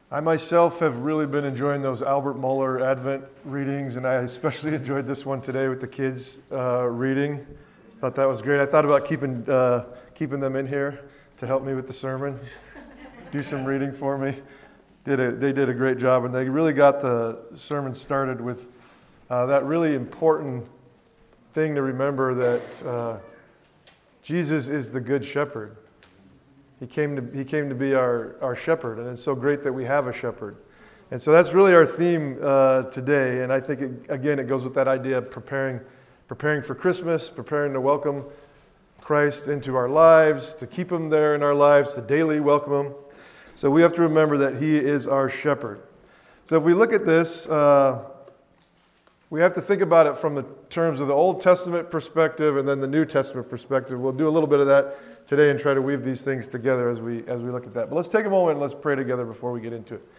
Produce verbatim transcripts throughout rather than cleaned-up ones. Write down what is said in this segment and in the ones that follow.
I myself have really been enjoying those Albert Mohler Advent readings, and I especially enjoyed this one today with the kids uh, reading. Thought that was great. I thought about keeping uh, keeping them in here to help me with the sermon, do some reading for me. Did a, they did a great job, and they really got the sermon started with uh, that really important thing to remember that uh, Jesus is the Good Shepherd. He came to he came to be our, our shepherd, and it's so great that we have a shepherd. And so that's really our theme uh, today. And I think, it, again, it goes with that idea of preparing, preparing for Christmas, preparing to welcome Christ into our lives, to keep him there in our lives, to daily welcome him. So we have to remember that he is our shepherd. So if we look at this, uh, we have to think about it from the terms of the Old Testament perspective and then the New Testament perspective. We'll do a little bit of that today and try to weave these things together as we as we look at that. But let's take a moment and let's pray together before we get into it.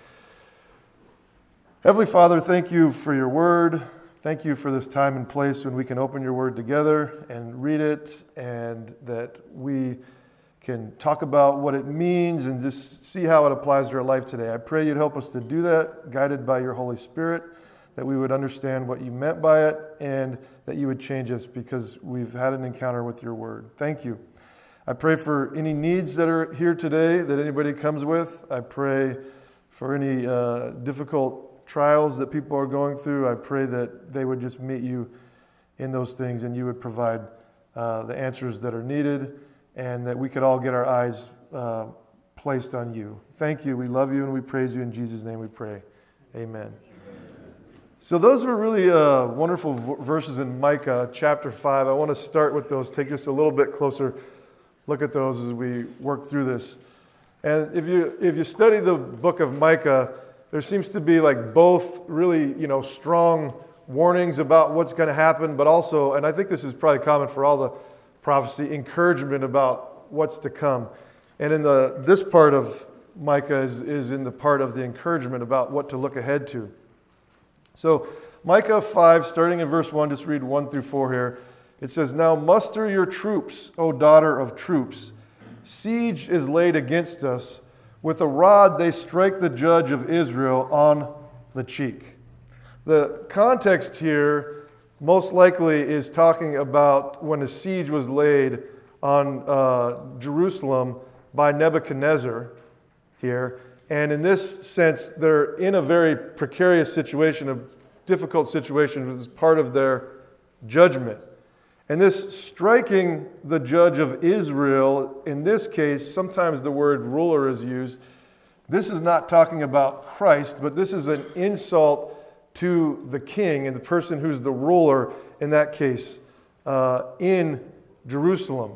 Heavenly Father, thank you for your word. Thank you for this time and place when we can open your word together and read it, and that we can talk about what it means and just see how it applies to our life today. I pray you'd help us to do that, guided by your Holy Spirit, that we would understand what you meant by it, and that you would change us because we've had an encounter with your word. Thank you. I pray for any needs that are here today that anybody comes with. I pray for any uh, difficult trials that people are going through. I pray that they would just meet you in those things and you would provide uh, the answers that are needed, and that we could all get our eyes uh, placed on you. Thank you. We love you and we praise you. In Jesus' name we pray. Amen. So those were really uh, wonderful v- verses in Micah chapter five. I want to start with those, take us a little bit closer look at those as we work through this. And if you if you study the book of Micah, there seems to be like both really, you know, strong warnings about what's going to happen, but also, and I think this is probably common for all the prophecy, encouragement about what's to come. And in the this part of Micah is, is in the part of the encouragement about what to look ahead to. So Micah five, starting in verse one, just read one through four here. It says, "Now muster your troops, O daughter of troops. Siege is laid against us. With a rod they strike the judge of Israel on the cheek." The context here most likely is talking about when a siege was laid on uh, Jerusalem by Nebuchadnezzar here. And in this sense, they're in a very precarious situation, a difficult situation, which is part of their judgment. And this striking the judge of Israel, in this case, sometimes the word ruler is used. This is not talking about Christ, but this is an insult to the king and the person who's the ruler in that case uh, in Jerusalem.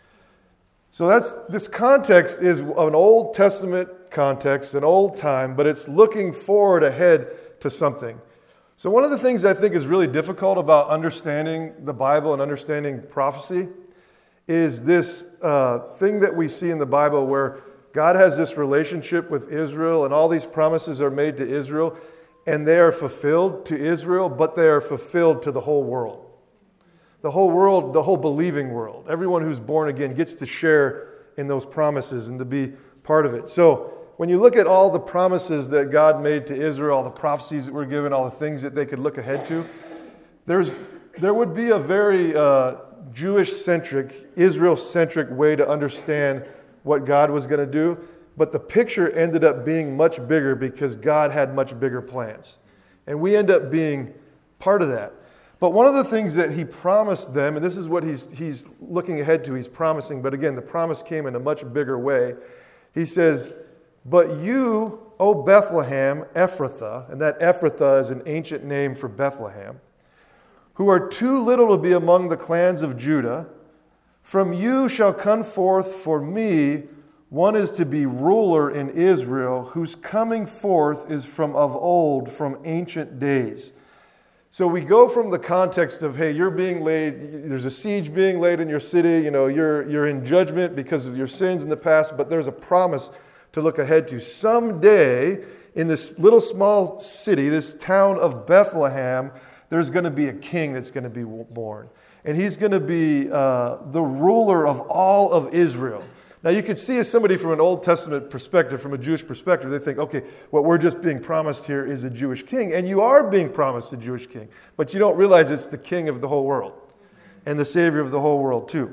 So that's this context is of an Old Testament context, an old time, but it's looking forward ahead to something. So one of the things I think is really difficult about understanding the Bible and understanding prophecy is this uh, thing that we see in the Bible where God has this relationship with Israel and all these promises are made to Israel and they are fulfilled to Israel, but they are fulfilled to the whole world. The whole world, the whole believing world, everyone who's born again gets to share in those promises and to be part of it. So when you look at all the promises that God made to Israel, all the prophecies that were given, all the things that they could look ahead to, there's there would be a very uh, Jewish-centric, Israel-centric way to understand what God was going to do, but the picture ended up being much bigger because God had much bigger plans. And we end up being part of that. But one of the things that he promised them, and this is what he's he's looking ahead to, he's promising, but again, the promise came in a much bigger way. He says, "But you, O Bethlehem, Ephrathah," and that Ephrathah is an ancient name for Bethlehem, "who are too little to be among the clans of Judah, from you shall come forth for me one is to be ruler in Israel, whose coming forth is from of old, from ancient days." So we go from the context of, hey, you're being laid, there's a siege being laid in your city, you know, you're you're in judgment because of your sins in the past, but there's a promise to look ahead to. Someday, in this little small city, this town of Bethlehem, there's going to be a king that's going to be born. And he's going to be uh, the ruler of all of Israel. Now you could see as somebody from an Old Testament perspective, from a Jewish perspective, they think, okay, what we're just being promised here is a Jewish king, and you are being promised a Jewish king, but you don't realize it's the king of the whole world and the Savior of the whole world too.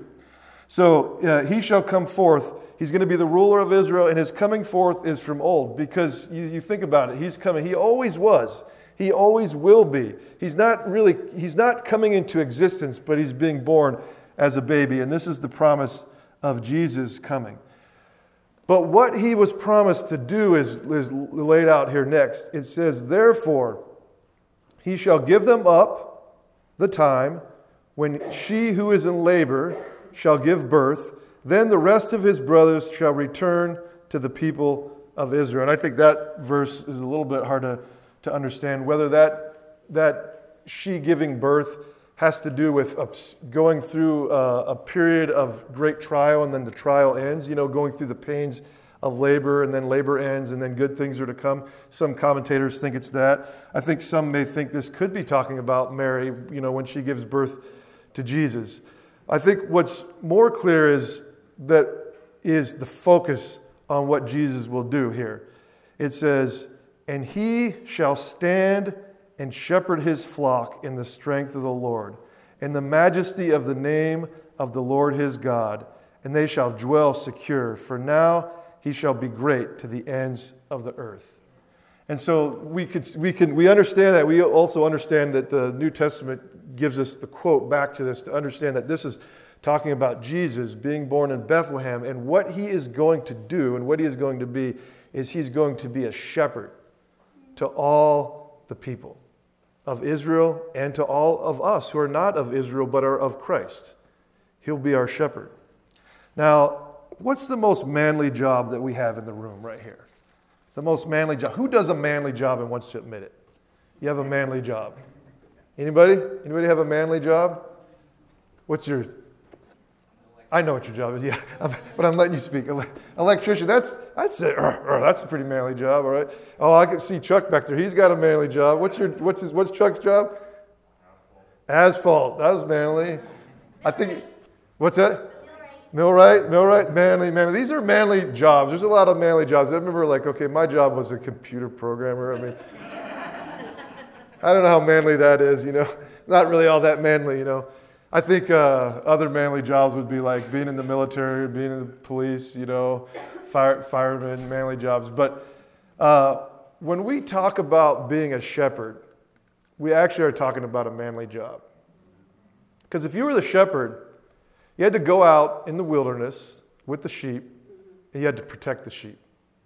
So uh, he shall come forth. He's going to be the ruler of Israel, and his coming forth is from old, because you, you think about it, he's coming. He always was. He always will be. He's not really, he's not coming into existence, but he's being born as a baby, and this is the promise of Jesus coming. But what he was promised to do is, is laid out here next. It says, therefore, he shall give them up the time when she who is in labor shall give birth. Then the rest of his brothers shall return to the people of Israel. And I think that verse is a little bit hard to, to understand, whether that, that she giving birth has to do with going through a, a period of great trial and then the trial ends, you know, going through the pains of labor and then labor ends and then good things are to come. Some commentators think it's that. I think some may think this could be talking about Mary, you know, when she gives birth to Jesus. I think what's more clear is that is the focus on what Jesus will do here. It says, and he shall stand and shepherd his flock in the strength of the Lord, in the majesty of the name of the Lord his God, and they shall dwell secure, for now he shall be great to the ends of the earth. And so we could we can we understand that. We also understand that the New Testament gives us the quote back to this to understand that this is talking about Jesus being born in Bethlehem, and what he is going to do and what he is going to be is he's going to be a shepherd to all the people of Israel and to all of us who are not of Israel but are of Christ. He'll be our shepherd. Now, what's the most manly job that we have in the room right here? The most manly job. Who does a manly job and wants to admit it? You have a manly job. Anybody? Anybody have a manly job? What's your... I know what your job is, yeah, but I'm letting you speak. Electrician, that's, I'd say, uh, uh, that's a pretty manly job, all right? Oh, I can see Chuck back there. He's got a manly job. What's your, what's his, what's Chuck's job? Asphalt. Asphalt. That was manly. I think, what's that? Millwright. Millwright, manly, manly. These are manly jobs. There's a lot of manly jobs. I remember, like, okay, my job was a computer programmer. I mean, I don't know how manly that is, you know. Not really all that manly, you know. I think uh, other manly jobs would be like being in the military, being in the police, you know, fire, firemen, manly jobs. But uh, when we talk about being a shepherd, we actually are talking about a manly job. Because if you were the shepherd, you had to go out in the wilderness with the sheep, and you had to protect the sheep.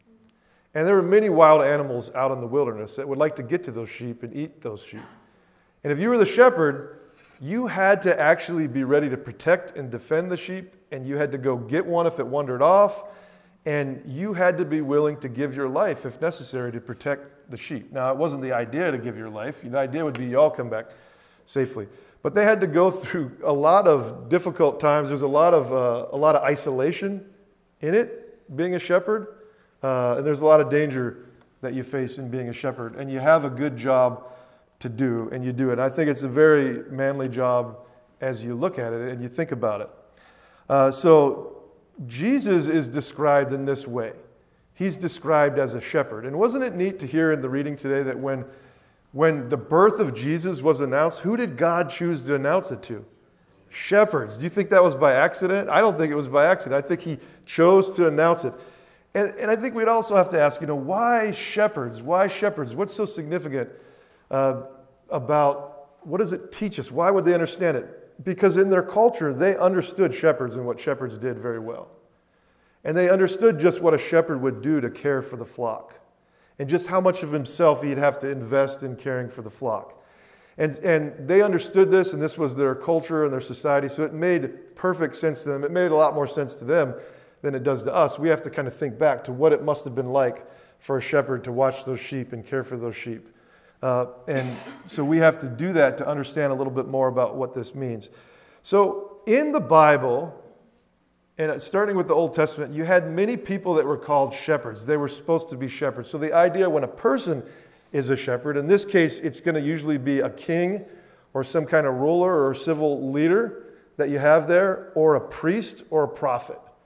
And there were many wild animals out in the wilderness that would like to get to those sheep and eat those sheep. And if you were the shepherd, you had to actually be ready to protect and defend the sheep, and you had to go get one if it wandered off, and you had to be willing to give your life, if necessary, to protect the sheep. Now, it wasn't the idea to give your life. The idea would be you all come back safely. But they had to go through a lot of difficult times. There's a lot of uh, a lot of isolation in it, being a shepherd, uh, and there's a lot of danger that you face in being a shepherd, and you have a good job to do, and you do it. I think it's a very manly job as you look at it and you think about it. Uh, so Jesus is described in this way. He's described as a shepherd. And wasn't it neat to hear in the reading today that when, when the birth of Jesus was announced, who did God choose to announce it to? Shepherds. Do you think that was by accident? I don't think it was by accident. I think he chose to announce it. And, and I think we'd also have to ask, you know, why shepherds? Why shepherds? What's so significant Uh, about what does it teach us? Why would they understand it? Because in their culture, they understood shepherds and what shepherds did very well. And they understood just what a shepherd would do to care for the flock and just how much of himself he'd have to invest in caring for the flock. And, and they understood this, and this was their culture and their society, so it made perfect sense to them. It made a lot more sense to them than it does to us. We have to kind of think back to what it must have been like for a shepherd to watch those sheep and care for those sheep. Uh, and so we have to do that to understand a little bit more about what this means. So in the Bible, and starting with the Old Testament, you had many people that were called shepherds. They were supposed to be shepherds. So the idea when a person is a shepherd, in this case, it's going to usually be a king or some kind of ruler or civil leader that you have there, or a priest or a prophet.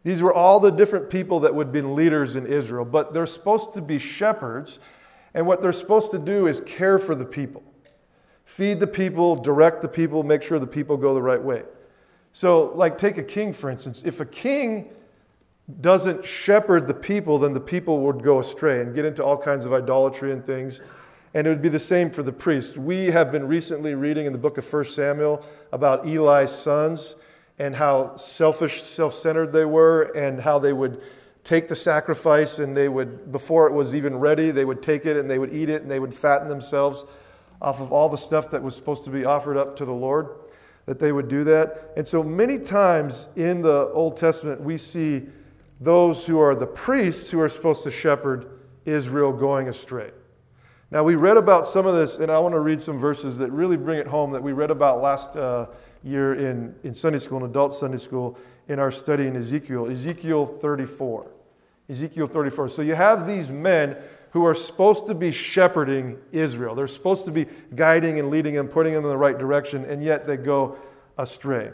These were all the different people that would have been leaders in Israel, but they're supposed to be shepherds, and what they're supposed to do is care for the people. Feed the people, direct the people, make sure the people go the right way. So, like, take a king, for instance. If a king doesn't shepherd the people, then the people would go astray and get into all kinds of idolatry and things. And it would be the same for the priests. We have been recently reading in the book of First Samuel about Eli's sons and how selfish, self-centered they were, and how they would take the sacrifice and they would, before it was even ready, they would take it and they would eat it and they would fatten themselves off of all the stuff that was supposed to be offered up to the Lord, that they would do that. And so many times in the Old Testament, we see those who are the priests who are supposed to shepherd Israel going astray. Now, we read about some of this, and I want to read some verses that really bring it home that we read about last uh, year in, in Sunday school, in adult Sunday school, in our study in Ezekiel, Ezekiel thirty-four. Ezekiel thirty-four. So you have these men who are supposed to be shepherding Israel. They're supposed to be guiding and leading them, putting them in the right direction, and yet they go astray.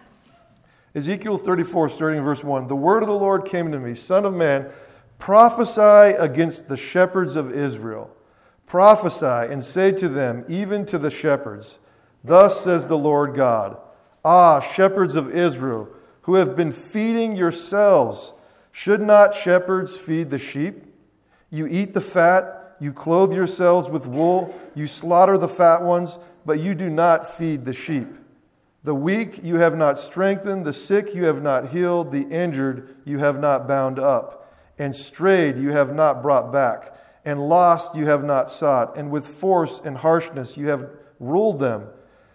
Ezekiel thirty-four, starting in verse one. The word of the Lord came to me, Son of man, prophesy against the shepherds of Israel. Prophesy and say to them, even to the shepherds, thus says the Lord God, Ah, shepherds of Israel, who have been feeding yourselves, should not shepherds feed the sheep? You eat the fat, you clothe yourselves with wool, you slaughter the fat ones, but you do not feed the sheep. The weak you have not strengthened, the sick you have not healed, the injured you have not bound up, and strayed you have not brought back, and lost you have not sought, and with force and harshness you have ruled them.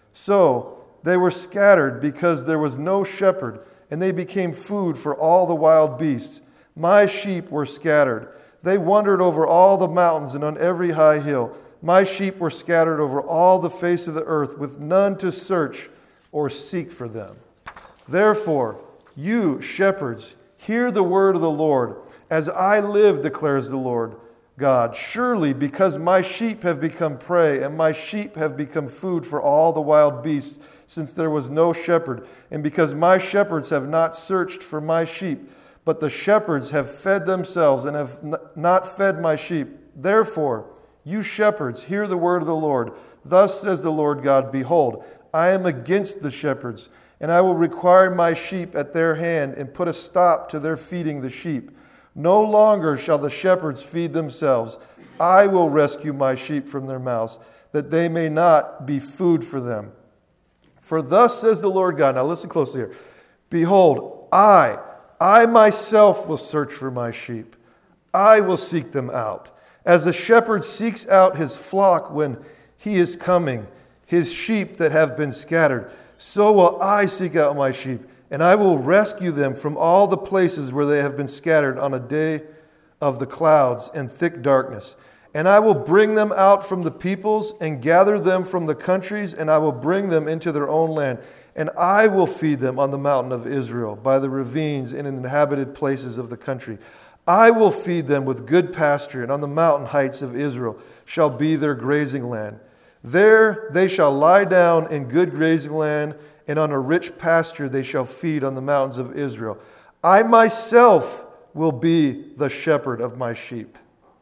So they were scattered because there was no shepherd, and they became food for all the wild beasts. My sheep were scattered. They wandered over all the mountains and on every high hill. My sheep were scattered over all the face of the earth, with none to search or seek for them. Therefore, you shepherds, hear the word of the Lord. As I live, declares the Lord God, surely because my sheep have become prey, and my sheep have become food for all the wild beasts, since there was no shepherd, and because my shepherds have not searched for my sheep, but the shepherds have fed themselves and have not fed my sheep. Therefore, you shepherds, hear the word of the Lord. Thus says the Lord God, behold, I am against the shepherds, and I will require my sheep at their hand and put a stop to their feeding the sheep. No longer shall the shepherds feed themselves. I will rescue my sheep from their mouths, that they may not be food for them. For thus says the Lord God, now listen closely here. Behold, I, I myself will search for my sheep. I will seek them out. As a shepherd seeks out his flock when he is coming, his sheep that have been scattered, so will I seek out my sheep, and I will rescue them from all the places where they have been scattered on a day of the clouds and thick darkness. And I will bring them out from the peoples and gather them from the countries, and I will bring them into their own land. And I will feed them on the mountain of Israel, by the ravines and in the inhabited places of the country. I will feed them with good pasture, and on the mountain heights of Israel shall be their grazing land. There they shall lie down in good grazing land, and on a rich pasture they shall feed on the mountains of Israel. I myself will be the shepherd of my sheep,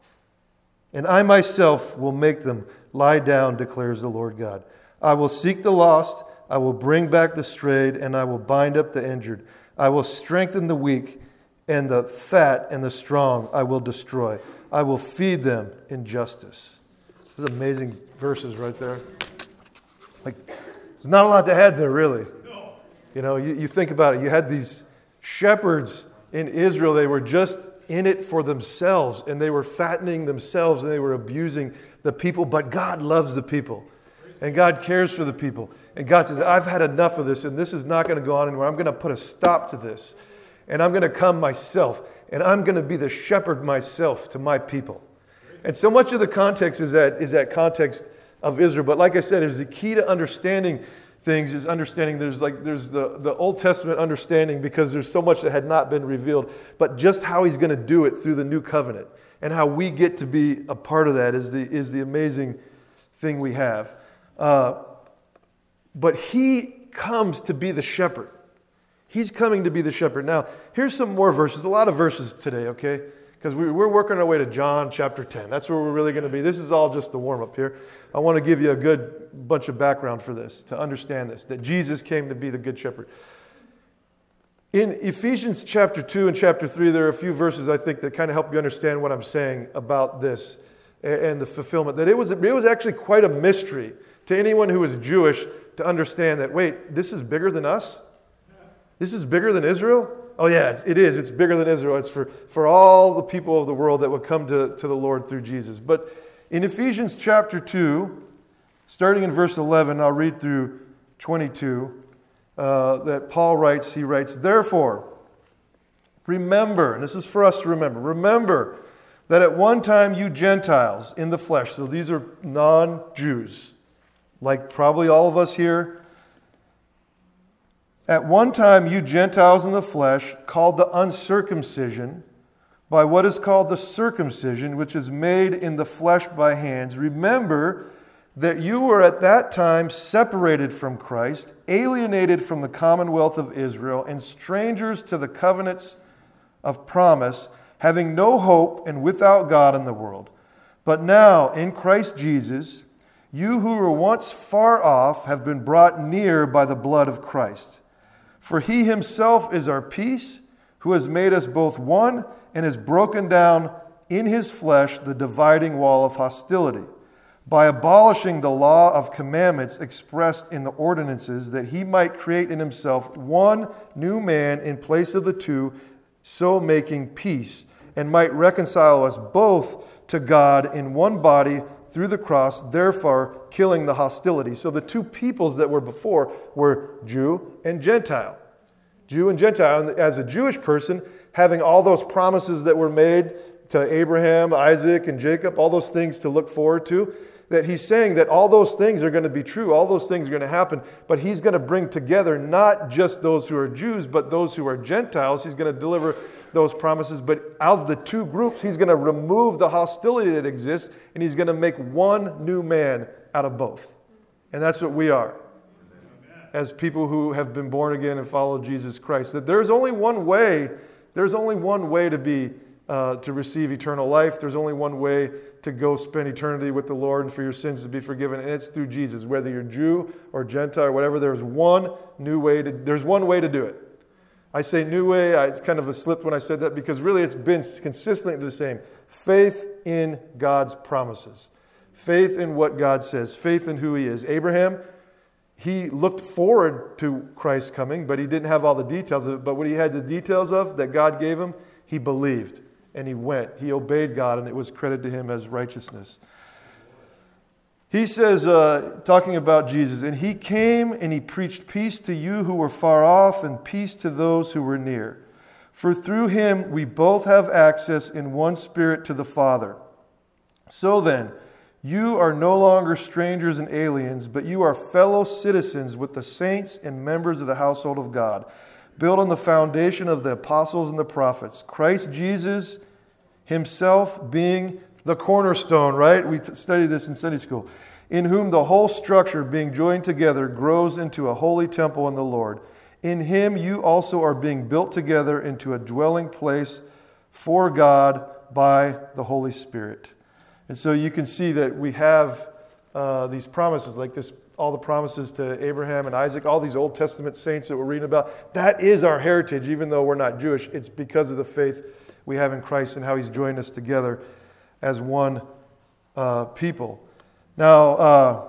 and I myself will make them lie down, declares the Lord God. I will seek the lost, I will bring back the strayed, and I will bind up the injured. I will strengthen the weak, and the fat and the strong I will destroy. I will feed them in justice. Those amazing verses right there. Like, there's not a lot to add there, really. No. You know, you, you think about it. You had these shepherds in Israel. They were just in it for themselves, and they were fattening themselves, and they were abusing the people. But God loves the people, and God cares for the people. And God says, I've had enough of this, and this is not going to go on anymore. I'm going to put a stop to this, and I'm going to come myself, and I'm going to be the shepherd myself to my people. And so much of the context is that is that context of Israel. But like I said, is the key to understanding things is understanding there's like there's the, the Old Testament understanding, because there's so much that had not been revealed, but just how he's going to do it through the new covenant, and how we get to be a part of that is the is the amazing thing we have. Uh, but he comes to be the shepherd. He's coming to be the shepherd. Now, here's some more verses, a lot of verses today, okay? Because we, we're working our way to John chapter ten. That's where we're really going to be. This is all just the warm-up here. I want to give you a good bunch of background for this, to understand this, that Jesus came to be the good shepherd. In Ephesians chapter two and chapter three, there are a few verses, I think, that kind of help you understand what I'm saying about this and the fulfillment. That it was, it was actually quite a mystery to anyone who was Jewish to understand that, wait, this is bigger than us? This is bigger than Israel? Oh yeah, it is. It's bigger than Israel. It's for, for all the people of the world that would come to, to the Lord through Jesus. But in Ephesians chapter two, starting in verse eleven, I'll read through twenty-two, uh, that Paul writes, he writes, therefore, remember, and this is for us to remember, remember that at one time you Gentiles in the flesh, so these are non-Jews, like probably all of us here, at one time you Gentiles in the flesh, called the uncircumcision, by what is called the circumcision, which is made in the flesh by hands. Remember that you were at that time separated from Christ, alienated from the commonwealth of Israel, and strangers to the covenants of promise, having no hope and without God in the world. But now, in Christ Jesus, you who were once far off have been brought near by the blood of Christ. For he himself is our peace, who has made us both one and has broken down in his flesh the dividing wall of hostility, by abolishing the law of commandments expressed in the ordinances, that he might create in himself one new man in place of the two, so making peace, and might reconcile us both to God in one body through the cross, therefore killing the hostility. So the two peoples that were before were Jew and Gentile. Jew and Gentile. And as a Jewish person, having all those promises that were made to Abraham, Isaac, and Jacob, all those things to look forward to, that he's saying that all those things are going to be true, all those things are going to happen, but he's going to bring together not just those who are Jews, but those who are Gentiles. He's going to deliver those promises, but out of the two groups, he's going to remove the hostility that exists, and he's going to make one new man out of both. And that's what we are, as people who have been born again and follow Jesus Christ. That there's only one way, there's only one way to be, uh, to receive eternal life. There's only one way to go spend eternity with the Lord and for your sins to be forgiven, and it's through Jesus. Whether you're Jew or Gentile or whatever, there's one new way to, there's one way to do it. I say new way, I, it's kind of a slip when I said that, because really it's been consistently the same. Faith in God's promises. Faith in what God says. Faith in who he is. Abraham, he looked forward to Christ's coming, but he didn't have all the details of it. But what he had the details of that God gave him, he believed. And he went. He obeyed God, and it was credited to him as righteousness. He says, uh, talking about Jesus, and he came and he preached peace to you who were far off and peace to those who were near. For through him we both have access in one spirit to the Father. So then, you are no longer strangers and aliens, but you are fellow citizens with the saints and members of the household of God, built on the foundation of the apostles and the prophets, Christ Jesus himself being the cornerstone, right? We t- studied this in Sunday school. In whom the whole structure, being joined together, grows into a holy temple in the Lord. In him you also are being built together into a dwelling place for God by the Holy Spirit. And so you can see that we have uh, these promises, like this, all the promises to Abraham and Isaac, all these Old Testament saints that we're reading about. That is our heritage, even though we're not Jewish. It's because of the faith we have in Christ and how he's joined us together as one uh, people. Now, uh,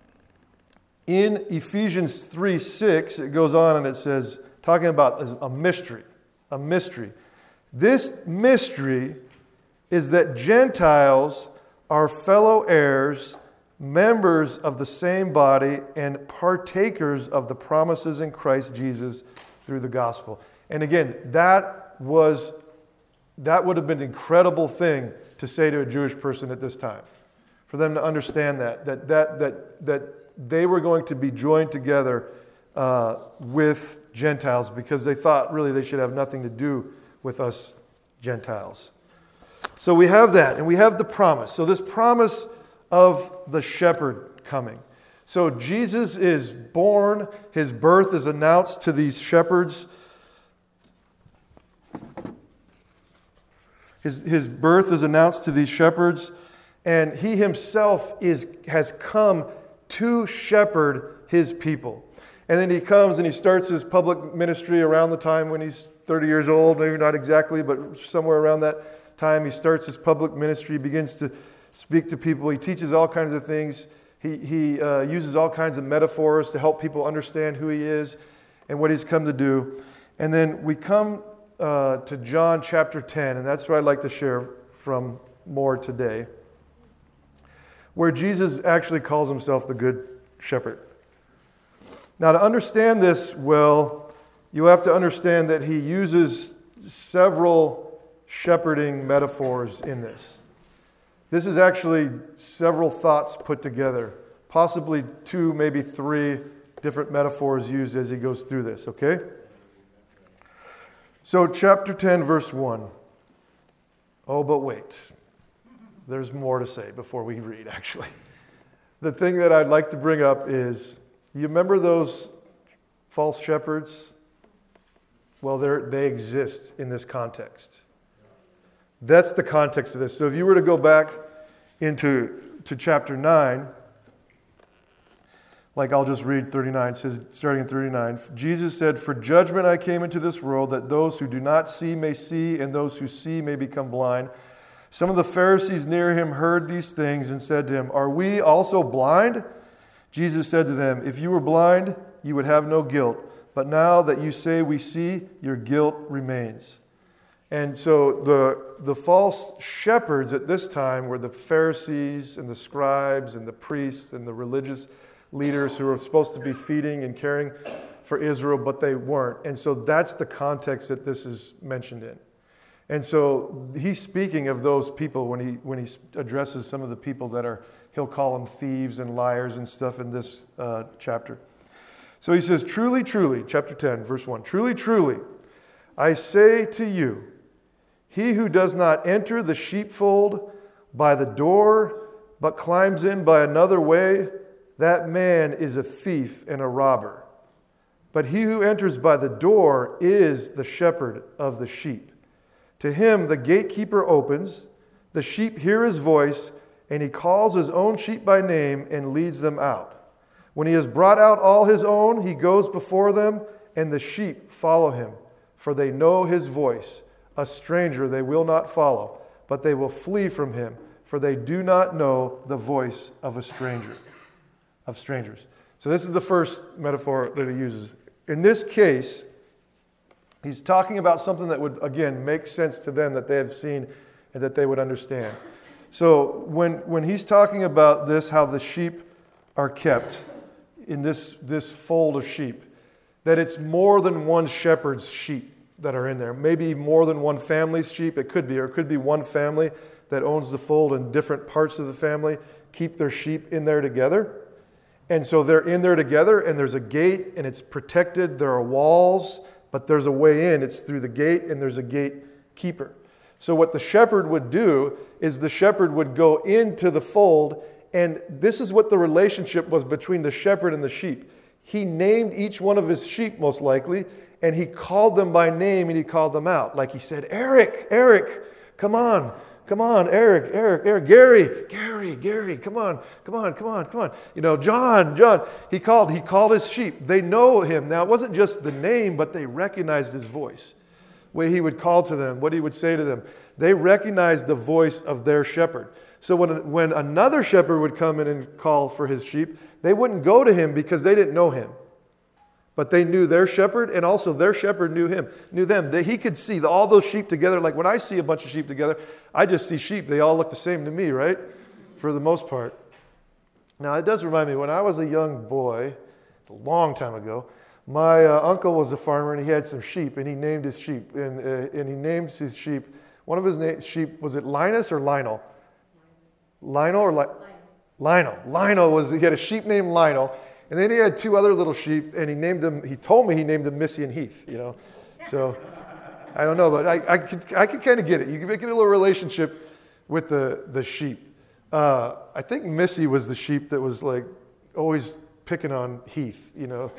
in Ephesians three six, it goes on and it says, talking about a mystery, a mystery. This mystery is that Gentiles are fellow heirs, members of the same body, and partakers of the promises in Christ Jesus through the gospel. And again, that was that would have been an incredible thing to say to a Jewish person at this time. For them to understand that, that, that, that, that they were going to be joined together uh, with Gentiles, because they thought really they should have nothing to do with us Gentiles. So we have that, and we have the promise. So this promise of the shepherd coming. So Jesus is born, his birth is announced to these shepherds His, his birth is announced to these shepherds, and he himself is, has come to shepherd his people. And then he comes and he starts his public ministry around the time when he's thirty years old, maybe not exactly, but somewhere around that time. He starts his public ministry, he begins to speak to people. He teaches all kinds of things. He, he uh, uses all kinds of metaphors to help people understand who he is and what he's come to do. And then we come uh, to John chapter ten, and that's what I'd like to share from more today, where Jesus actually calls himself the Good Shepherd. Now, to understand this well, you have to understand that he uses several shepherding metaphors in this. This is actually several thoughts put together, possibly two, maybe three different metaphors used as he goes through this, okay? So, chapter ten, verse one. Oh, but wait. There's more to say before we read, actually. The thing that I'd like to bring up is, you remember those false shepherds? Well, they exist in this context. That's the context of this. So if you were to go back into to chapter nine, like I'll just read thirty-nine, it says, starting in thirty-nine, Jesus said, "For judgment I came into this world, that those who do not see may see, and those who see may become blind." Some of the Pharisees near him heard these things and said to him, "Are we also blind?" Jesus said to them, "If you were blind, you would have no guilt. But now that you say we see, your guilt remains." And so the, the false shepherds at this time were the Pharisees and the scribes and the priests and the religious leaders who were supposed to be feeding and caring for Israel, but they weren't. And so that's the context that this is mentioned in. And so he's speaking of those people when he when he addresses some of the people that are, he'll call them thieves and liars and stuff in this uh, chapter. So he says, "Truly, truly," chapter ten, verse one, "Truly, truly, I say to you, he who does not enter the sheepfold by the door, but climbs in by another way, that man is a thief and a robber. But he who enters by the door is the shepherd of the sheep. To him the gatekeeper opens, the sheep hear his voice, and he calls his own sheep by name and leads them out. When he has brought out all his own, he goes before them, and the sheep follow him, for they know his voice. A stranger they will not follow, but they will flee from him, for they do not know the voice of a stranger, of strangers." So this is the first metaphor that he uses. In this case, he's talking about something that would, again, make sense to them, that they have seen and that they would understand. So when, when he's talking about this, how the sheep are kept in this, this fold of sheep, that it's more than one shepherd's sheep that are in there. Maybe more than one family's sheep. It could be, or it could be one family that owns the fold, and different parts of the family keep their sheep in there together. And so they're in there together, and there's a gate, and it's protected. There are walls, but there's a way in. It's through the gate, and there's a gatekeeper. So what the shepherd would do is the shepherd would go into the fold, and this is what the relationship was between the shepherd and the sheep. He named each one of his sheep, most likely, and he called them by name, and he called them out. Like he said, "Eric, Eric, come on. Come on, Eric, Eric, Eric, Gary, Gary, Gary, come on, come on, come on, come on. You know, John, John." He called, he called his sheep. They know him. Now, it wasn't just the name, but they recognized his voice. The way he would call to them, what he would say to them. They recognized the voice of their shepherd. So when, when another shepherd would come in and call for his sheep, they wouldn't go to him because they didn't know him. But they knew their shepherd, and also their shepherd knew him, knew them. That he could see all those sheep together. Like when I see a bunch of sheep together, I just see sheep. They all look the same to me, right? For the most part. Now, it does remind me, when I was a young boy, it's a long time ago, my uh, uncle was a farmer, and he had some sheep, and he named his sheep. And, uh, and he named his sheep, one of his na- sheep, was it Linus or Lionel? Lionel or Li- Lionel. Lionel was, he had a sheep named Lionel. And then he had two other little sheep, and he named them, he told me he named them Missy and Heath, you know. So, I don't know, but I, I could I could kind of get it. You can make a little relationship with the, the sheep. Uh, I think Missy was the sheep that was like always picking on Heath, you know.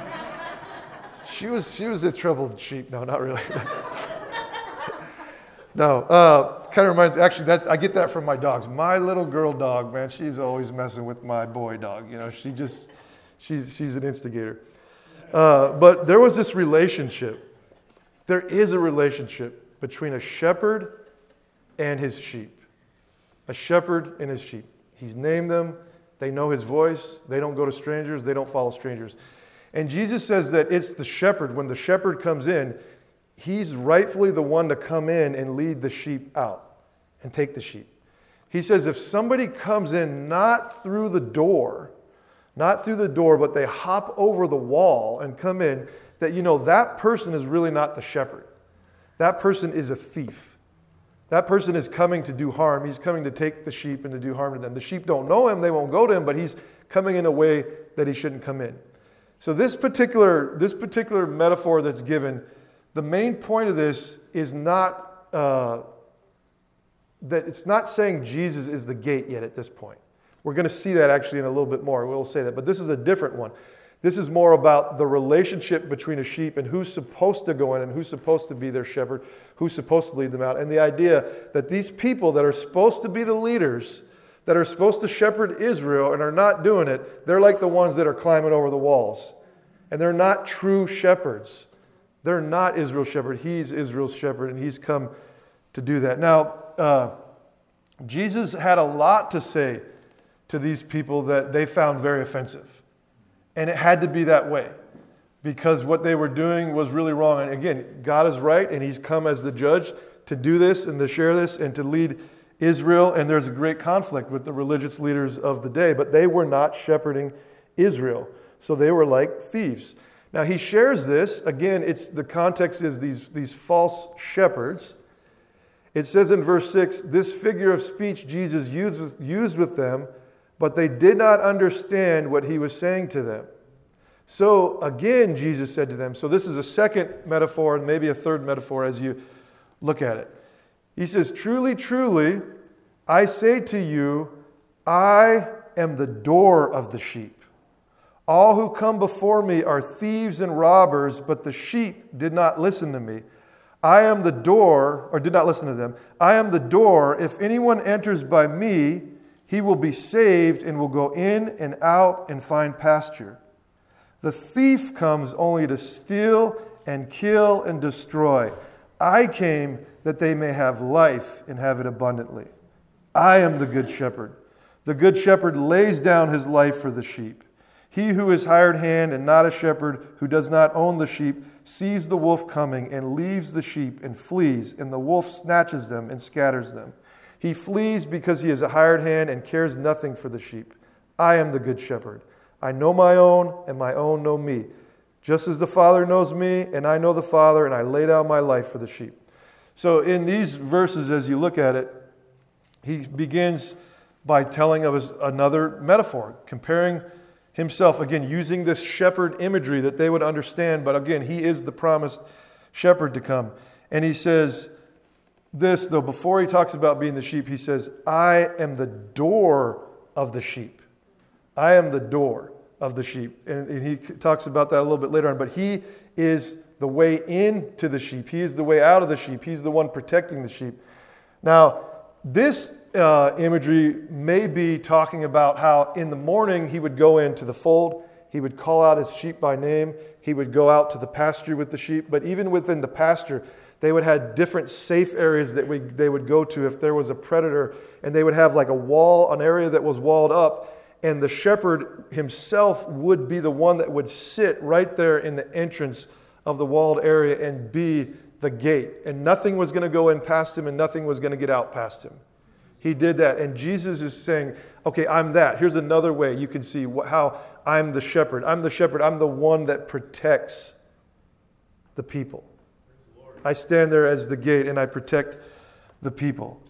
She was she was a troubled sheep. No, not really. No, uh, it kind of reminds, actually, that I get that from my dogs. My little girl dog, man, she's always messing with my boy dog. You know, she just, she's, she's an instigator. Uh, but there was this relationship. There is a relationship between a shepherd and his sheep. A shepherd and his sheep. He's named them. They know his voice. They don't go to strangers. They don't follow strangers. And Jesus says that it's the shepherd. When the shepherd comes in, he's rightfully the one to come in and lead the sheep out and take the sheep. He says if somebody comes in not through the door, not through the door, but they hop over the wall and come in, that you know that person is really not the shepherd. That person is a thief. That person is coming to do harm. He's coming to take the sheep and to do harm to them. The sheep don't know him. They won't go to him, but he's coming in a way that he shouldn't come in. So this particular, this particular metaphor that's given, the main point of this is not uh, that it's not saying Jesus is the gate yet at this point. We're going to see that actually in a little bit more. We'll say that. But this is a different one. This is more about the relationship between a sheep and who's supposed to go in and who's supposed to be their shepherd, who's supposed to lead them out. And the idea that these people that are supposed to be the leaders, that are supposed to shepherd Israel and are not doing it, they're like the ones that are climbing over the walls. And they're not true shepherds. They're not Israel's shepherd. He's Israel's shepherd, and he's come to do that. Now, uh, Jesus had a lot to say to these people that they found very offensive. And it had to be that way because what they were doing was really wrong. And again, God is right, and he's come as the judge to do this and to share this and to lead Israel. And there's a great conflict with the religious leaders of the day, but they were not shepherding Israel. So they were like thieves. Now he shares this. Again, it's the context is these, these false shepherds. It says in verse six, this figure of speech Jesus used with, used with them, but they did not understand what he was saying to them. So again, Jesus said to them, so this is a second metaphor and maybe a third metaphor as you look at it. He says, truly, truly, I say to you, I am the door of the sheep. All who come before me are thieves and robbers, but the sheep did not listen to me. I am the door, or did not listen to them. I am the door. If anyone enters by me, he will be saved and will go in and out and find pasture. The thief comes only to steal and kill and destroy. I came that they may have life and have it abundantly. I am the good shepherd. The good shepherd lays down his life for the sheep. He who is hired hand and not a shepherd, who does not own the sheep, sees the wolf coming and leaves the sheep and flees, and the wolf snatches them and scatters them. He flees because he is a hired hand and cares nothing for the sheep. I am the good shepherd. I know my own, and my own know me. Just as the Father knows me, and I know the Father, and I lay down my life for the sheep. So in these verses, as you look at it, he begins by telling us another metaphor, comparing himself, again, using this shepherd imagery that they would understand, but again, he is the promised shepherd to come. And he says this, though, before he talks about being the sheep, he says, I am the door of the sheep. I am the door of the sheep. And, and he talks about that a little bit later on, but he is the way into the sheep. He is the way out of the sheep. He's the one protecting the sheep. Now, this uh, imagery may be talking about how in the morning he would go into the fold, he would call out his sheep by name, he would go out to the pasture with the sheep, but even within the pasture, they would have different safe areas that we, they would go to if there was a predator, and they would have like a wall, an area that was walled up, and the shepherd himself would be the one that would sit right there in the entrance of the walled area and be the gate. And nothing was going to go in past him, and nothing was going to get out past him. He did that. And Jesus is saying, okay, I'm that. Here's another way you can see how I'm the shepherd. I'm the shepherd. I'm the one that protects the people. I stand there as the gate and I protect the people.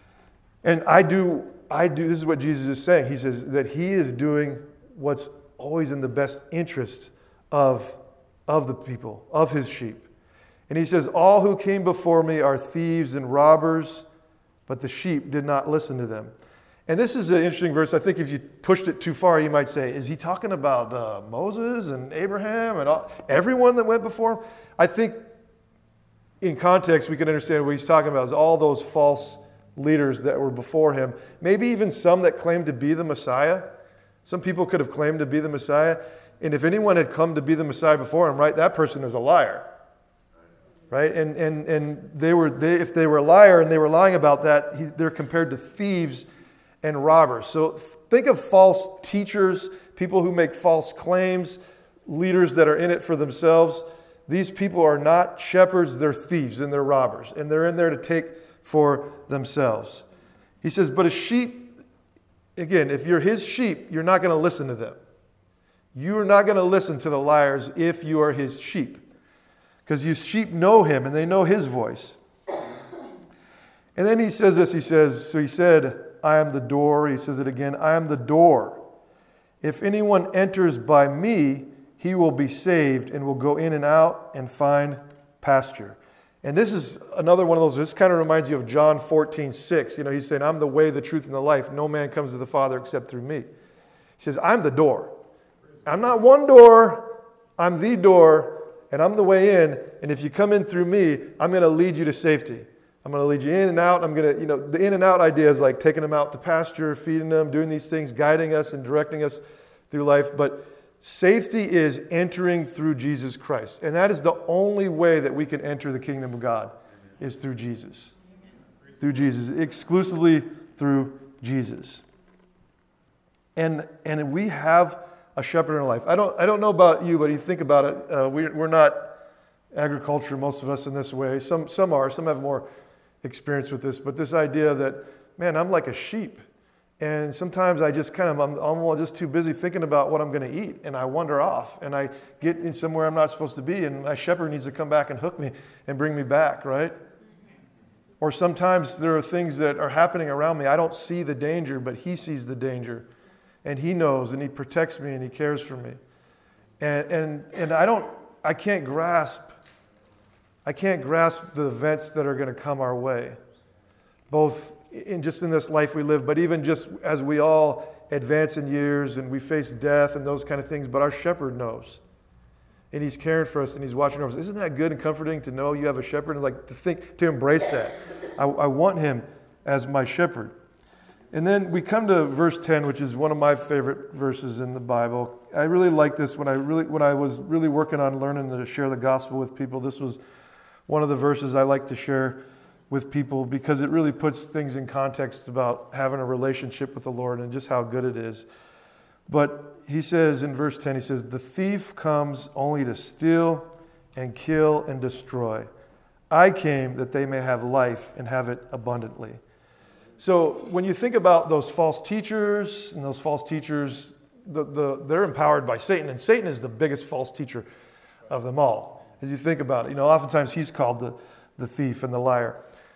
And I do, I do, this is what Jesus is saying. He says that he is doing what's always in the best interest of, of the people, of his sheep. And he says, all who came before me are thieves and robbers, but the sheep did not listen to them. And this is an interesting verse. I think if you pushed it too far, you might say, is he talking about uh, Moses and Abraham and all, everyone that went before him? I think in context, we can understand what he's talking about is all those false leaders that were before him, maybe even some that claimed to be the Messiah. Some people could have claimed to be the Messiah. And if anyone had come to be the Messiah before him, right, that person is a liar. Right? And and and they were they if they were a liar and they were lying about that, he, they're compared to thieves and robbers. So think of false teachers, people who make false claims, leaders that are in it for themselves. These people are not shepherds, they're thieves and they're robbers. And they're in there to take for themselves. He says, but a sheep, again, if you're his sheep, you're not going to listen to them. You are not going to listen to the liars if you are his sheep. Because you sheep know him and they know his voice. And then he says this, he says, so he said, I am the door. He says it again, I am the door. If anyone enters by me, he will be saved and will go in and out and find pasture. And this is another one of those, this kind of reminds you of John fourteen six. You know, he's saying, I'm the way, the truth, and the life. No man comes to the Father except through me. He says, I'm the door. I'm not one door, I'm the door, and I'm the way in. And if you come in through me, I'm going to lead you to safety. I'm going to lead you in and out. I'm going to, you know, the in and out idea is like taking them out to pasture, feeding them, doing these things, guiding us and directing us through life. But safety is entering through Jesus Christ. And that is the only way that we can enter the kingdom of God, is through Jesus. Through Jesus. Exclusively through Jesus. And and we have a shepherd in our life. I don't I don't know about you, but you think about it. Uh, we, we're not agriculture, most of us, in this way. Some some are. Some have more experience with this. But this idea that, man, I'm like a sheep. And sometimes I just kind of, I'm, I'm just too busy thinking about what I'm going to eat. And I wander off. And I get in somewhere I'm not supposed to be. And my shepherd needs to come back and hook me and bring me back, right? Or sometimes there are things that are happening around me. I don't see the danger, but he sees the danger. And he knows, and he protects me, and he cares for me. And and and I don't, I can't grasp, I can't grasp the events that are going to come our way. Both in just in this life we live, but even just as we all advance in years and we face death and those kind of things, but our shepherd knows. And he's caring for us and he's watching over us. Isn't that good and comforting to know you have a shepherd and like to think, to embrace that? I, I want him as my shepherd. And then we come to verse ten, which is one of my favorite verses in the Bible. I really like this when I really when I was really working on learning to share the gospel with people. This was one of the verses I like to share with people because it really puts things in context about having a relationship with the Lord and just how good it is. But he says in verse ten, he says, the thief comes only to steal and kill and destroy. I came that they may have life and have it abundantly. So when you think about those false teachers and those false teachers, the, the, they're empowered by Satan. And Satan is the biggest false teacher of them all. As you think about it, you know, oftentimes he's called the, the thief and the liar.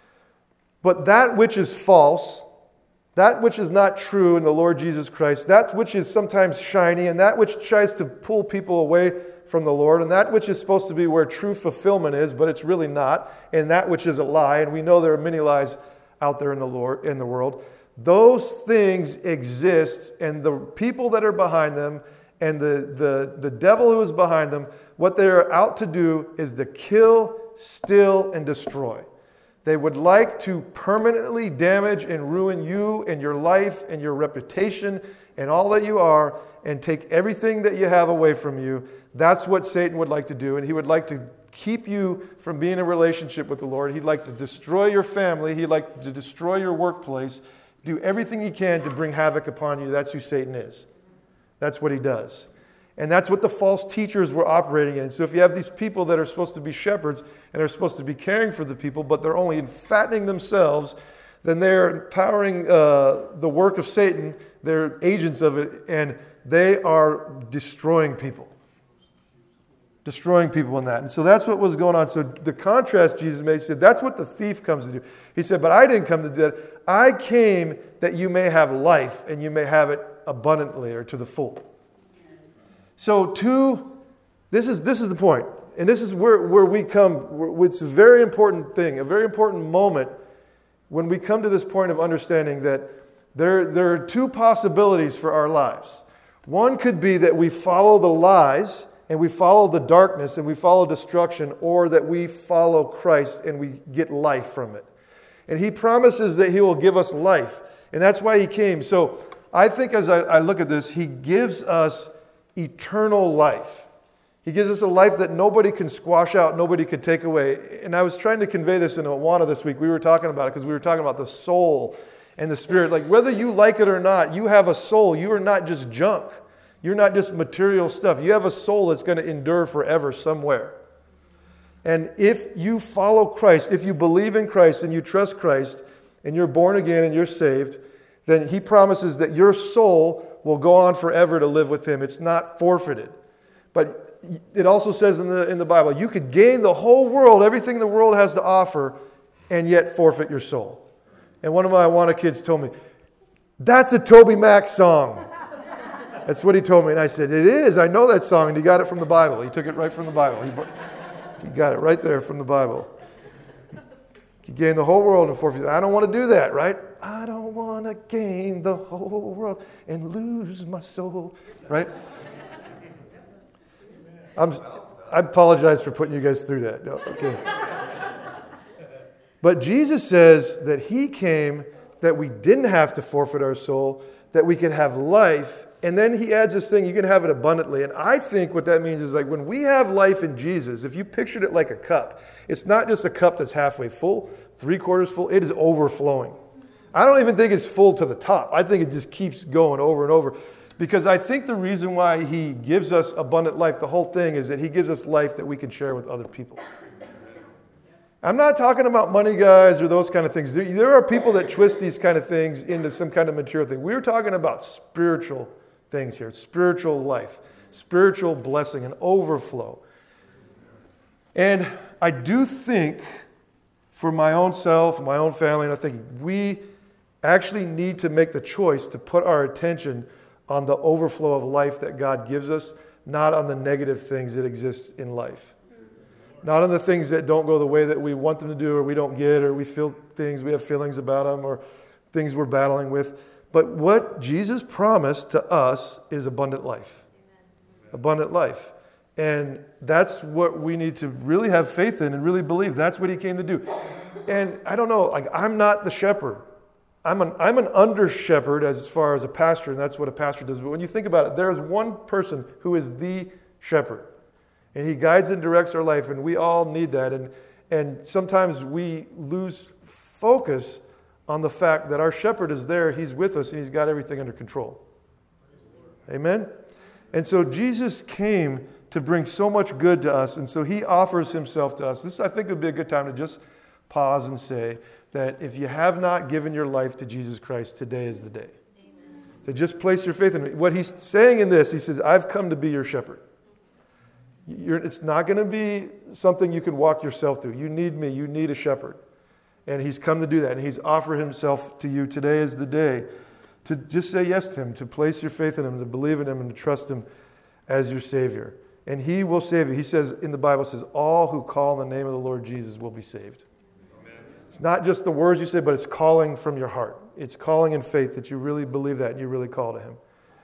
But that which is false, that which is not true in the Lord Jesus Christ, that which is sometimes shiny, and that which tries to pull people away from the Lord, and that which is supposed to be where true fulfillment is, but it's really not, and that which is a lie, and we know there are many lies out there in the Lord, in the world. Those things exist, and the people that are behind them, and the, the, the devil who is behind them, what they're out to do is to kill, steal, and destroy. They would like to permanently damage and ruin you and your life and your reputation and all that you are and take everything that you have away from you. That's what Satan would like to do, and he would like to keep you from being in a relationship with the Lord. He'd like to destroy your family. He'd like to destroy your workplace, do everything he can to bring havoc upon you. That's who Satan is. That's what he does. And that's what the false teachers were operating in. So if you have these people that are supposed to be shepherds and are supposed to be caring for the people, but they're only fattening themselves, then they're empowering uh, the work of Satan. They're agents of it, and they are destroying people. Destroying people in that. And so that's what was going on. So the contrast Jesus made, he said, that's what the thief comes to do. He said, but I didn't come to do that. I came that you may have life and you may have it abundantly or to the full. So to, this is this is the point. And this is where, where we come. It's a very important thing, a very important moment when we come to this point of understanding that there, there are two possibilities for our lives. One could be that we follow the lies and we follow the darkness and we follow destruction, or that we follow Christ and we get life from it. And he promises that he will give us life. And that's why he came. So I think as I, I look at this, he gives us eternal life. He gives us a life that nobody can squash out, nobody could take away. And I was trying to convey this in Awana this week. We were talking about it because we were talking about the soul and the spirit. Like whether you like it or not, you have a soul. You are not just junk. You're not just material stuff. You have a soul that's going to endure forever somewhere. And if you follow Christ, if you believe in Christ and you trust Christ and you're born again and you're saved, then he promises that your soul will go on forever to live with him. It's not forfeited. But it also says in the, in the Bible, you could gain the whole world, everything the world has to offer, and yet forfeit your soul. And one of my Awana kids told me, that's a Toby Mac song. That's what he told me. And I said, it is. I know that song. And he got it from the Bible. He took it right from the Bible. He, he got it right there from the Bible. You gain the whole world and forfeit. I don't want to do that, right? I don't want to gain the whole world and lose my soul, right? I'm, I apologize for putting you guys through that. No, okay. But Jesus says that he came that we didn't have to forfeit our soul, that we could have life. And then he adds this thing, you can have it abundantly. And I think what that means is like when we have life in Jesus, if you pictured it like a cup, it's not just a cup that's halfway full, three quarters full, it is overflowing. I don't even think it's full to the top. I think it just keeps going over and over. Because I think the reason why he gives us abundant life, the whole thing, is that he gives us life that we can share with other people. I'm not talking about money, guys, or those kind of things. There are people that twist these kind of things into some kind of material thing. We're talking about spiritual things here, spiritual life, spiritual blessing and overflow. And I do think for my own self, my own family, and I think we actually need to make the choice to put our attention on the overflow of life that God gives us, not on the negative things that exist in life. Not on the things that don't go the way that we want them to do, or we don't get, or we feel things, we have feelings about them, or things we're battling with. But what Jesus promised to us is abundant life. Amen. Abundant life. And that's what we need to really have faith in and really believe. That's what he came to do. And I don't know, like I'm not the shepherd. I'm an, I'm an under shepherd as far as a pastor, and that's what a pastor does. But when you think about it, there is one person who is the shepherd. And he guides and directs our life, and we all need that. And, and sometimes we lose focus on the fact that our shepherd is there, he's with us, and he's got everything under control. Amen? And so Jesus came to bring so much good to us, and so he offers himself to us. This, I think, would be a good time to just pause and say that if you have not given your life to Jesus Christ, today is the day. Amen. To just place your faith in him. What he's saying in this, he says, I've come to be your shepherd. You're, it's not going to be something you can walk yourself through. You need me. You need a shepherd. And he's come to do that. And he's offered himself to you. Today is the day to just say yes to him, to place your faith in him, to believe in him, and to trust him as your Savior. And he will save you. He says in the Bible, it says, all who call on the name of the Lord Jesus will be saved. Amen. It's not just the words you say, but it's calling from your heart. It's calling in faith that you really believe that and you really call to him.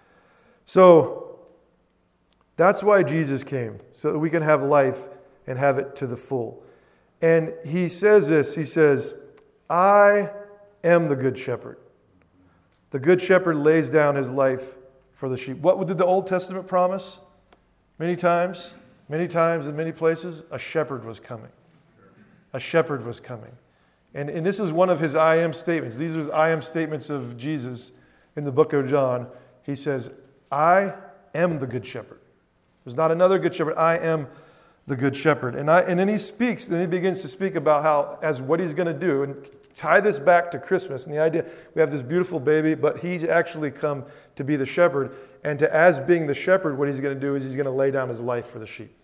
So that's why Jesus came, so that we can have life and have it to the full. And he says this, he says, I am the good shepherd. The good shepherd lays down his life for the sheep. What did the Old Testament promise? Many times, many times in many places, a shepherd was coming. A shepherd was coming. And, and this is one of his I am statements. These are his I am statements of Jesus in the book of John. He says, I am the good shepherd. There's not another good shepherd. I am the good shepherd. And I and then he speaks, then he begins to speak about how, as what he's going to do, and tie this back to Christmas. And the idea, we have this beautiful baby, but he's actually come to be the shepherd. And to as being the shepherd, what he's going to do is he's going to lay down his life for the sheep.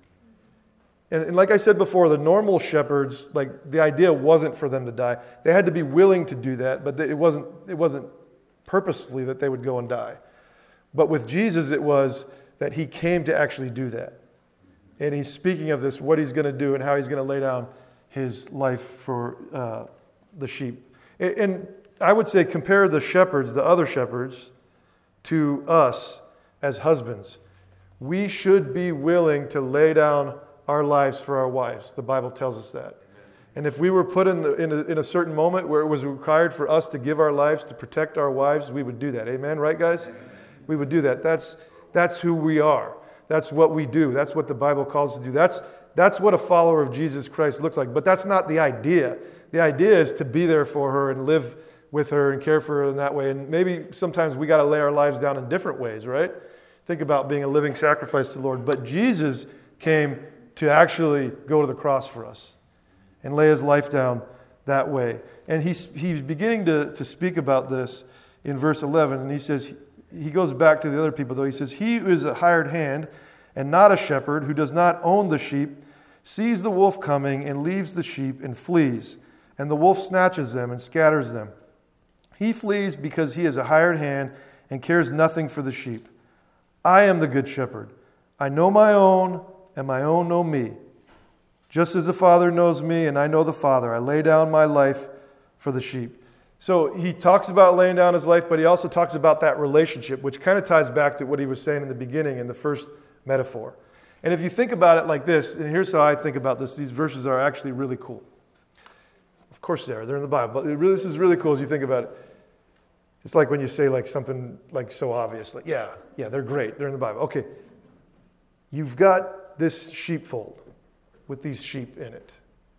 And, and like I said before, the normal shepherds, like the idea wasn't for them to die. They had to be willing to do that, but it wasn't, it wasn't purposefully that they would go and die. But with Jesus, it was that he came to actually do that. And he's speaking of this, what he's going to do and how he's going to lay down his life for uh, the sheep. And, and I would say compare the shepherds, the other shepherds, to us as husbands. we should be willing to lay down our lives for our wives. The Bible tells us that. And if we were put in, the, in, a, in a certain moment where it was required for us to give our lives to protect our wives, we would do that. Amen, right, guys? We would do that. That's, that's who we are. That's what we do. That's what the Bible calls us to do. That's, that's what a follower of Jesus Christ looks like. But that's not the idea. The idea is to be there for her and live with her and care for her in that way. And maybe sometimes we got to lay our lives down in different ways, right? Think about being a living sacrifice to the Lord. But Jesus came to actually go to the cross for us and lay his life down that way. And he's, he's beginning to, to speak about this in verse eleven. And he says, he goes back to the other people though. He says, he who is a hired hand and not a shepherd, who does not own the sheep, sees the wolf coming and leaves the sheep and flees. And the wolf snatches them and scatters them. He flees because he is a hired hand and cares nothing for the sheep. I am the good shepherd. I know my own, and my own know me. Just as the Father knows me, and I know the Father, I lay down my life for the sheep. So he talks about laying down his life, but he also talks about that relationship, which kind of ties back to what he was saying in the beginning in the first metaphor. And if you think about it like this, and here's how I think about this, these verses are actually really cool. Of course they are. They're in the Bible. But it really, this is really cool as you think about it. It's like when you say like something like so obvious, like, yeah, yeah, they're great. They're in the Bible. Okay. You've got this sheepfold with these sheep in it.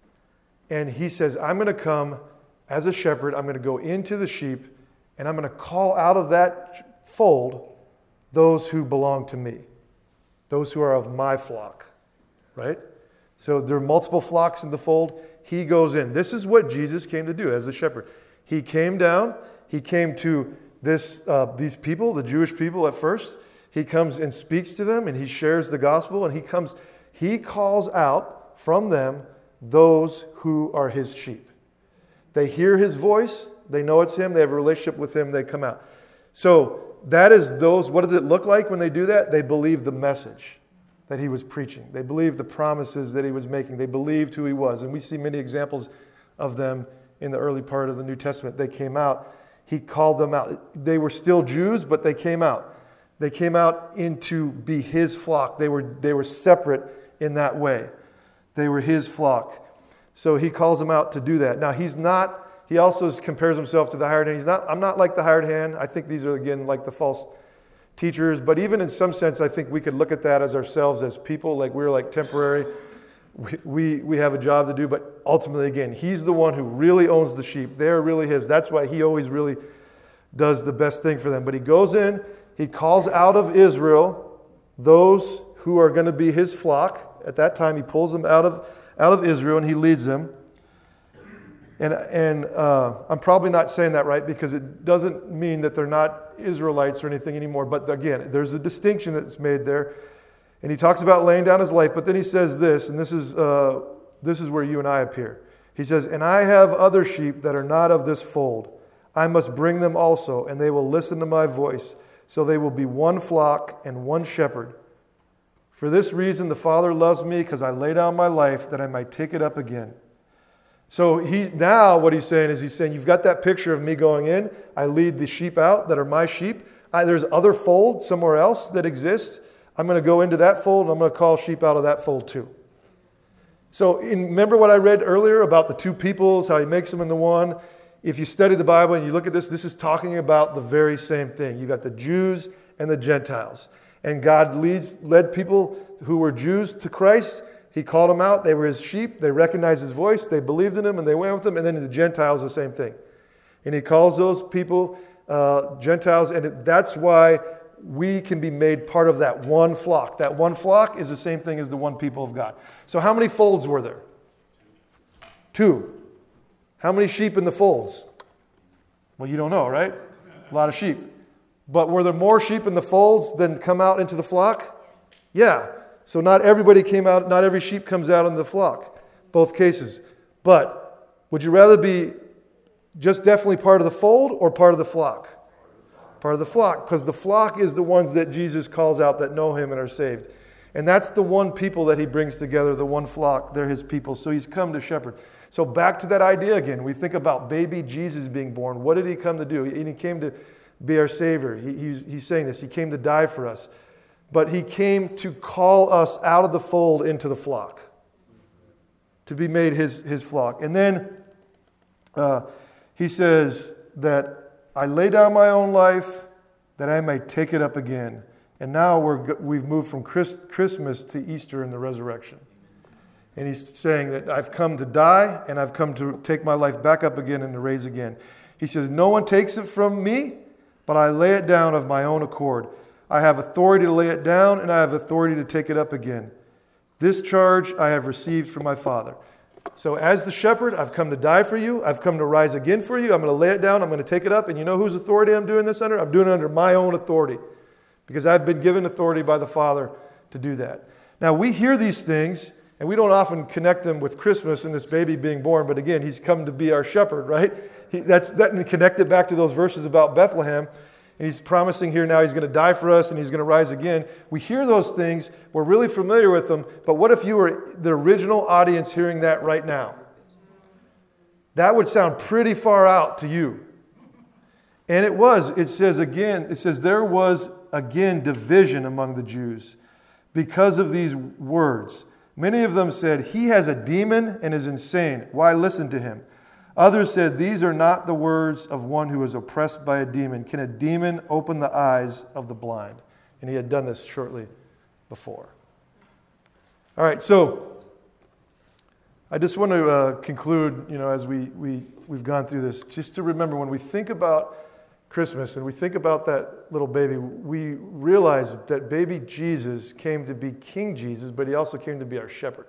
And he says, I'm going to come as a shepherd. I'm going to go into the sheep, and I'm going to call out of that fold those who belong to me, those who are of my flock, right? So there are multiple flocks in the fold. He goes in. This is what Jesus came to do as the shepherd. He came down. He came to this uh, these people, the Jewish people at first. He comes and speaks to them, and he shares the gospel, and he comes, he calls out from them those who are his sheep. They hear his voice, they know it's him, they have a relationship with him, they come out. So that is those, what does it look like when they do that? They believe the message that he was preaching. They believed the promises that he was making. They believed who he was. And we see many examples of them in the early part of the New Testament. They came out. He called them out. They were still Jews, but they came out. They came out into be his flock. They were, they were separate in that way. They were his flock. So he calls them out to do that. Now he's not, he also compares himself to the hired hand. He's not, I'm not like the hired hand. I think these are again like the false teachers. But even in some sense, I think we could look at that as ourselves as people, like we're like temporary. We, we, we have a job to do, but ultimately again, he's the one who really owns the sheep. They're really his. That's why he always really does the best thing for them. But he goes in, he calls out of Israel those who are going to be his flock. At that time, he pulls them out of out of Israel and he leads them. And and uh, I'm probably not saying that right because it doesn't mean that they're not Israelites or anything anymore. But again, there's a distinction that's made there. And he talks about laying down his life, but then he says this, and this is uh, this is where you and I appear. He says, "And I have other sheep that are not of this fold. I must bring them also, and they will listen to my voice. So they will be one flock and one shepherd. For this reason the Father loves me, because I lay down my life that I might take it up again." So he now what he's saying is he's saying, you've got that picture of me going in. I lead the sheep out that are my sheep. I, there's other folds somewhere else that exist. I'm going to go into that fold, and I'm going to call sheep out of that fold too. So in, remember what I read earlier about the two peoples, how he makes them into one? If you study the Bible and you look at this, this is talking about the very same thing. You've got the Jews and the Gentiles. And God leads, led people who were Jews to Christ. He called them out. They were his sheep. They recognized his voice. They believed in him, and they went with him. And then the Gentiles, the same thing. And he calls those people uh, Gentiles, and that's why we can be made part of that one flock. That one flock is the same thing as the one people of God. So how many folds were there? Two. How many sheep in the folds? Well, you don't know, right? A lot of sheep. But were there more sheep in the folds than come out into the flock? Yeah. So not everybody came out, not every sheep comes out in the flock. Both cases. But would you rather be just definitely part of the fold or part of the flock? Part of the flock, because the flock is the ones that Jesus calls out that know him and are saved. And that's the one people that he brings together, the one flock. They're his people. So he's come to shepherd. So back to that idea again. We think about baby Jesus being born. What did he come to do? He, he came to be our Savior. He, he's, he's saying this. He came to die for us. but he came to call us out of the fold into the flock, to be made his, his flock. And then uh, he says that I lay down my own life that I may take it up again. And now we're, we've moved from Christ, Christmas to Easter and the resurrection. And he's saying that I've come to die and I've come to take my life back up again and to raise again. He says, no one takes it from me, but I lay it down of my own accord. I have authority to lay it down and I have authority to take it up again. This charge I have received from my Father. So as the shepherd, I've come to die for you. I've come to rise again for you. I'm going to lay it down. I'm going to take it up. And you know whose authority I'm doing this under? I'm doing it under my own authority, because I've been given authority by the Father to do that. Now, we hear these things, and we don't often connect them with Christmas and this baby being born. But again, he's come to be our shepherd, right? He, that's that, and connect it back to those verses about Bethlehem. And he's promising here now he's going to die for us and he's going to rise again. We hear those things. We're really familiar with them. But what if you were the original audience hearing that right now? That would sound pretty far out to you. And it was. It says again, it says there was again division among the Jews because of these words. Many of them said, he has a demon and is insane. Why listen to him? Others said, these are not the words of one who is oppressed by a demon. Can a demon open the eyes of the blind? And he had done this shortly before. All right, so I just want to uh, conclude, you know, as we, we, we've gone through this, just to remember when we think about Christmas and we think about that little baby, we realize that baby Jesus came to be King Jesus, but he also came to be our shepherd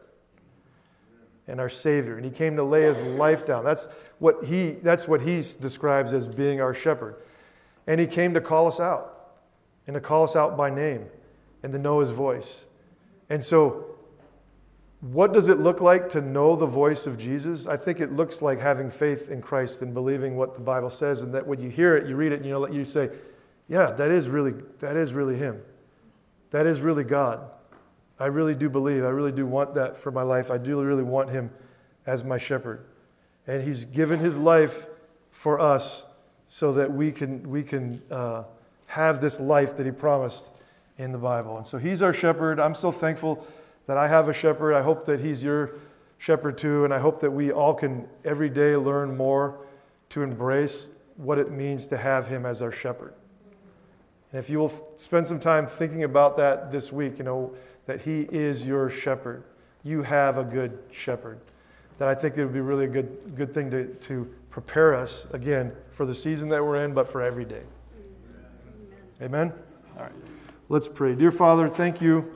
and our Savior. And he came to lay his life down. That's what he, that's what he describes as being our shepherd. And he came to call us out and to call us out by name and to know his voice. And so what does it look like to know the voice of Jesus? I think it looks like having faith in Christ and believing what the Bible says, and that when you hear it, you read it, and you know, you say, yeah, that is really, that is really him. That is really God. I really do believe, I really do want that for my life. I do really want him as my shepherd. And he's given his life for us so that we can, we can uh, have this life that he promised in the Bible. And so he's our shepherd. I'm so thankful that I have a shepherd. I hope that he's your shepherd too. And I hope that we all can every day learn more to embrace what it means to have him as our shepherd. And if you will spend some time thinking about that this week, you know, that he is your shepherd. You have a good shepherd. That I think it would be really a good, good thing to, to prepare us, again, for the season that we're in, but for every day. Amen? All right. Let's pray. Dear Father, thank you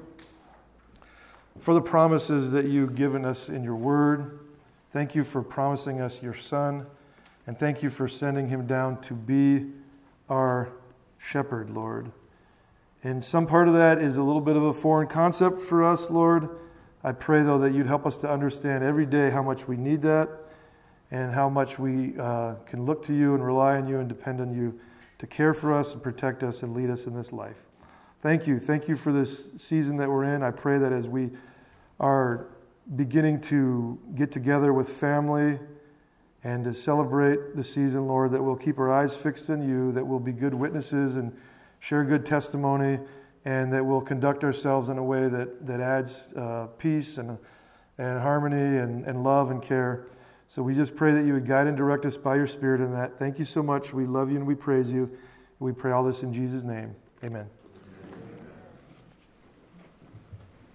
for the promises that you've given us in your word. Thank you for promising us your Son. And thank you for sending him down to be our shepherd, Lord. And some part of that is a little bit of a foreign concept for us, Lord. I pray, though, that you'd help us to understand every day how much we need that and how much we uh, can look to you and rely on you and depend on you to care for us and protect us and lead us in this life. Thank you. Thank you for this season that we're in. I pray that as we are beginning to get together with family and to celebrate the season, Lord, that we'll keep our eyes fixed on you, that we'll be good witnesses and share good testimony, and that we'll conduct ourselves in a way that, that adds uh, peace and, and harmony and, and love and care. So we just pray that you would guide and direct us by your Spirit in that. Thank you so much. We love you and we praise you. We pray all this in Jesus' name. Amen.